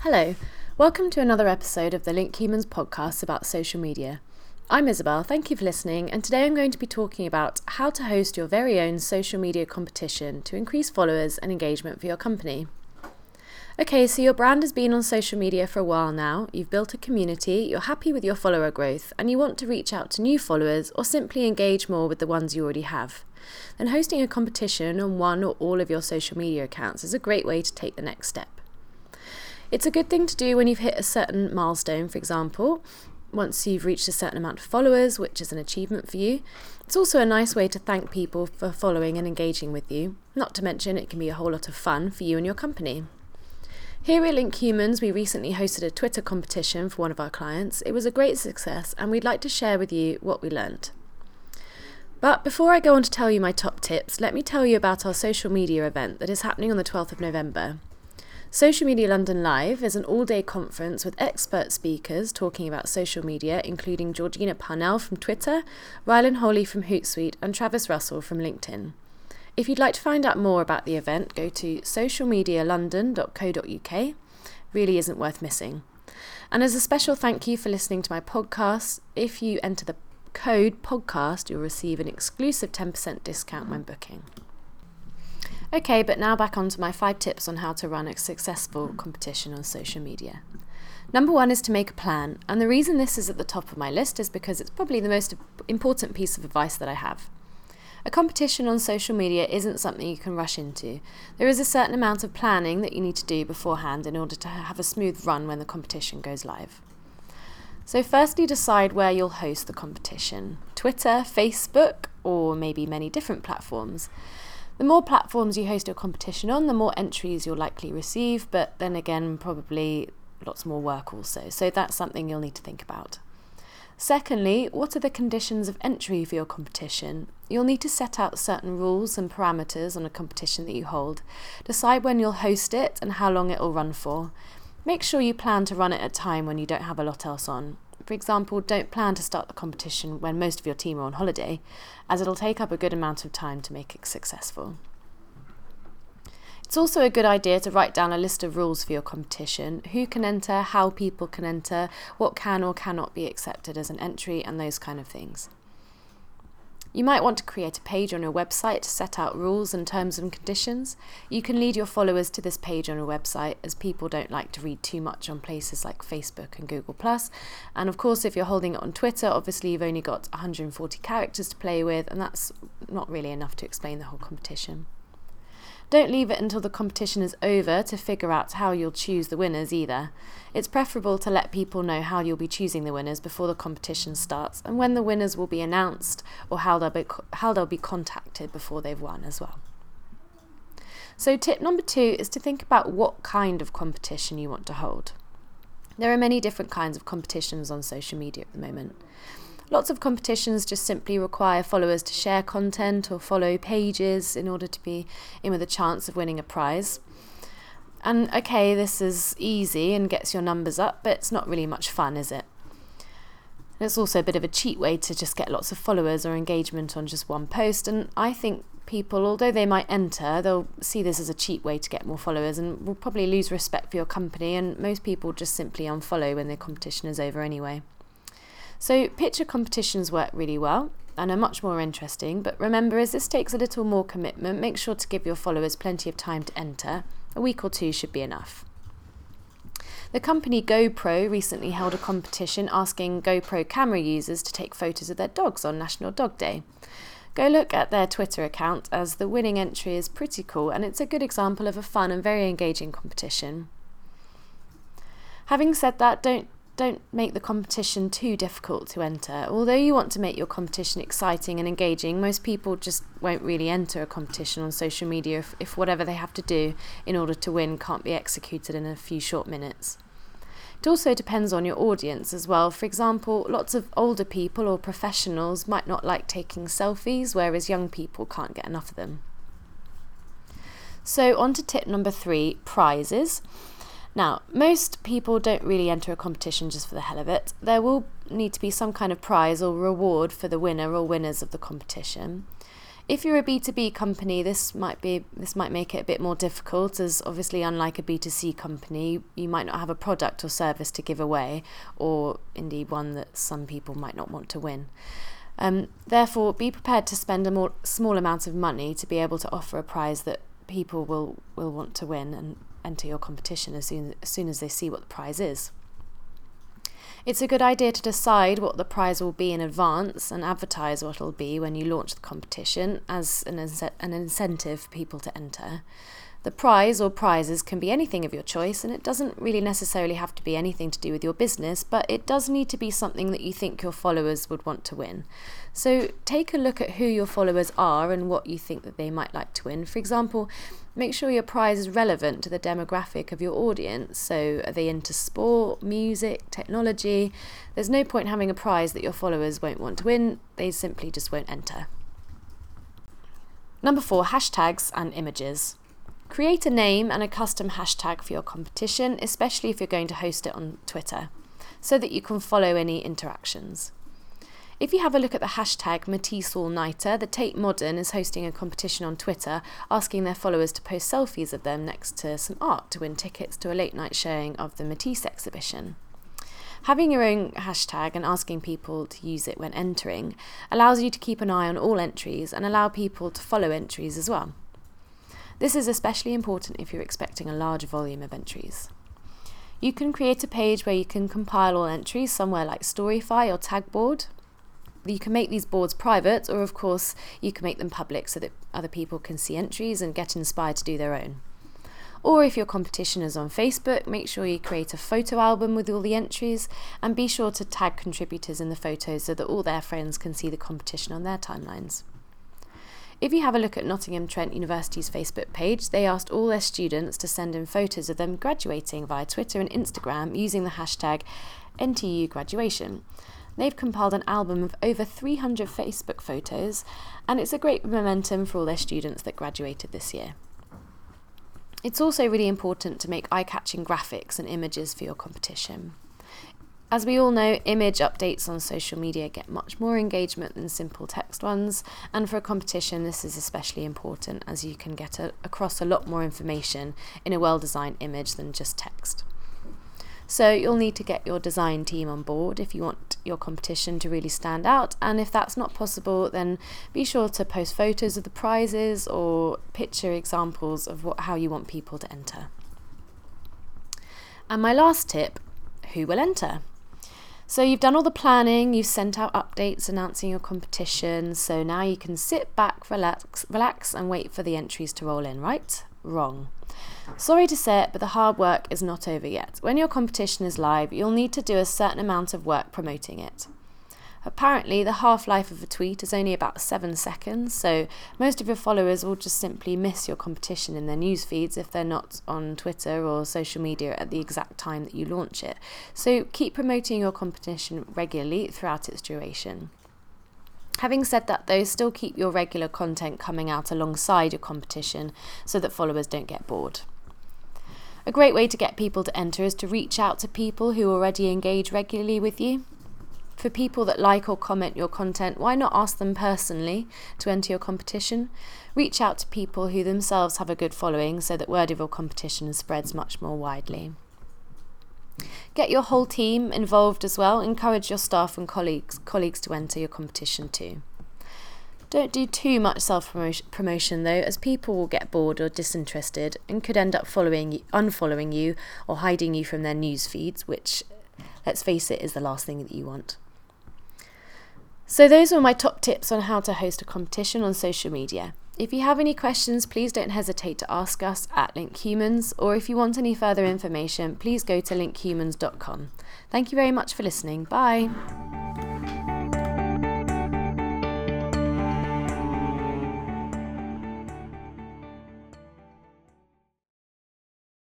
Hello, welcome to another episode of the Link Humans podcast about social media. I'm Isabel, thank you for listening, and today I'm going to be talking about how to host your very own social media competition to increase followers and engagement for your company. Okay, so your brand has been on social media for a while now, you've built a community, you're happy with your follower growth, and you want to reach out to new followers or simply engage more with the ones you already have. Then hosting a competition on one or all of your social media accounts is a great way to take the next step. It's a good thing to do when you've hit a certain milestone, for example, once you've reached a certain amount of followers, which is an achievement for you. It's also a nice way to thank people for following and engaging with you. Not to mention it can be a whole lot of fun for you and your company. Here at Link Humans, we recently hosted a Twitter competition for one of our clients. It was a great success and we'd like to share with you what we learnt. But before I go on to tell you my top tips, let me tell you about our social media event that is happening on the 12th of November. Social Media London Live is an all-day conference with expert speakers talking about social media, including Georgina Parnell from Twitter, Rylan Holly from Hootsuite, and Travis Russell from LinkedIn. If you'd like to find out more about the event, go to socialmedialondon.co.uk. Really isn't worth missing. And as a special thank you for listening to my podcast, if you enter the code podcast, you'll receive an exclusive 10% discount when booking. Okay, but now back on to my 5 tips on how to run a successful competition on social media. Number 1 is to make a plan, and the reason this is at the top of my list is because it's probably the most important piece of advice that I have. A competition on social media isn't something you can rush into. There is a certain amount of planning that you need to do beforehand in order to have a smooth run when the competition goes live. So firstly, decide where you'll host the competition. Twitter, Facebook, or maybe many different platforms. The more platforms you host your competition on, the more entries you'll likely receive, but then again, probably lots more work also. So that's something you'll need to think about. Secondly, what are the conditions of entry for your competition? You'll need to set out certain rules and parameters on a competition that you hold. Decide when you'll host it and how long it will run for. Make sure you plan to run it at a time when you don't have a lot else on. For example, don't plan to start the competition when most of your team are on holiday, as it'll take up a good amount of time to make it successful. It's also a good idea to write down a list of rules for your competition, who can enter, how people can enter, what can or cannot be accepted as an entry, and those kind of things. You might want to create a page on your website to set out rules and terms and conditions. You can lead your followers to this page on your website, as people don't like to read too much on places like Facebook and Google+. And of course, if you're holding it on Twitter, obviously you've only got 140 characters to play with, and that's not really enough to explain the whole competition. Don't leave it until the competition is over to figure out how you'll choose the winners either. It's preferable to let people know how you'll be choosing the winners before the competition starts, and when the winners will be announced, or how they'll be contacted before they've won as well. So tip number 2 is to think about what kind of competition you want to hold. There are many different kinds of competitions on social media at the moment. Lots of competitions just simply require followers to share content or follow pages in order to be in with a chance of winning a prize. And okay, this is easy and gets your numbers up, but it's not really much fun, is it? And it's also a bit of a cheat way to just get lots of followers or engagement on just one post, and I think people, although they might enter, they'll see this as a cheap way to get more followers and will probably lose respect for your company, and most people just simply unfollow when their competition is over anyway. So picture competitions work really well and are much more interesting, but remember, as this takes a little more commitment, make sure to give your followers plenty of time to enter. A week or 2 should be enough. The company GoPro recently held a competition asking GoPro camera users to take photos of their dogs on National Dog Day. Go look at their Twitter account, as the winning entry is pretty cool and it's a good example of a fun and very engaging competition. Having said that, don't make the competition too difficult to enter. Although you want to make your competition exciting and engaging, most people just won't really enter a competition on social media if whatever they have to do in order to win can't be executed in a few short minutes. It also depends on your audience as well. For example, lots of older people or professionals might not like taking selfies, whereas young people can't get enough of them. So on to tip number 3, prizes. Now, most people don't really enter a competition just for the hell of it. There will need to be some kind of prize or reward for the winner or winners of the competition. If you're a B2B company, this might make it a bit more difficult, as obviously unlike a B2C company, you might not have a product or service to give away, or indeed one that some people might not want to win. Therefore, be prepared to spend a small amount of money to be able to offer a prize that people will want to win and enter your competition as soon as they see what the prize is. It's a good idea to decide what the prize will be in advance and advertise what it'll be when you launch the competition as an incentive for people to enter. The prize or prizes can be anything of your choice, and it doesn't really necessarily have to be anything to do with your business, but it does need to be something that you think your followers would want to win. So take a look at who your followers are and what you think that they might like to win. For example, make sure your prize is relevant to the demographic of your audience. So are they into sport, music, technology? There's no point having a prize that your followers won't want to win. They simply just won't enter. Number 4, hashtags and images. Create a name and a custom hashtag for your competition, especially if you're going to host it on Twitter, so that you can follow any interactions. If you have a look at the hashtag MatisseAllNighter, the Tate Modern is hosting a competition on Twitter asking their followers to post selfies of them next to some art to win tickets to a late night showing of the Matisse exhibition. Having your own hashtag and asking people to use it when entering allows you to keep an eye on all entries and allow people to follow entries as well. This is especially important if you're expecting a large volume of entries. You can create a page where you can compile all entries somewhere like Storyfy or Tagboard. You can make these boards private, or of course you can make them public so that other people can see entries and get inspired to do their own. Or if your competition is on Facebook, make sure you create a photo album with all the entries and be sure to tag contributors in the photos so that all their friends can see the competition on their timelines. If you have a look at Nottingham Trent University's Facebook page, they asked all their students to send in photos of them graduating via Twitter and Instagram using the hashtag NTUGraduation. They've compiled an album of over 300 Facebook photos, and it's a great momentum for all their students that graduated this year. It's also really important to make eye-catching graphics and images for your competition. As we all know, image updates on social media get much more engagement than simple text ones, and for a competition this is especially important as you can get across a lot more information in a well-designed image than just text. So you'll need to get your design team on board if you want your competition to really stand out, and if that's not possible, then be sure to post photos of the prizes or picture examples of how you want people to enter. And my last tip, who will enter? So you've done all the planning, you've sent out updates announcing your competition, so now you can sit back, relax and wait for the entries to roll in, right? Wrong. Sorry to say it, but the hard work is not over yet. When your competition is live, you'll need to do a certain amount of work promoting it. Apparently, the half-life of a tweet is only about 7 seconds, so most of your followers will just simply miss your competition in their news feeds if they're not on Twitter or social media at the exact time that you launch it. So keep promoting your competition regularly throughout its duration. Having said that though, still keep your regular content coming out alongside your competition so that followers don't get bored. A great way to get people to enter is to reach out to people who already engage regularly with you. For people that like or comment your content, why not ask them personally to enter your competition? Reach out to people who themselves have a good following so that word of your competition spreads much more widely. Get your whole team involved as well. Encourage your staff and colleagues to enter your competition too. Don't do too much self-promotion though, as people will get bored or disinterested and could end up unfollowing you or hiding you from their news feeds, which, let's face it, is the last thing that you want. So those were my top tips on how to host a competition on social media. If you have any questions, please don't hesitate to ask us at LinkHumans, or if you want any further information, please go to linkhumans.com. Thank you very much for listening. Bye.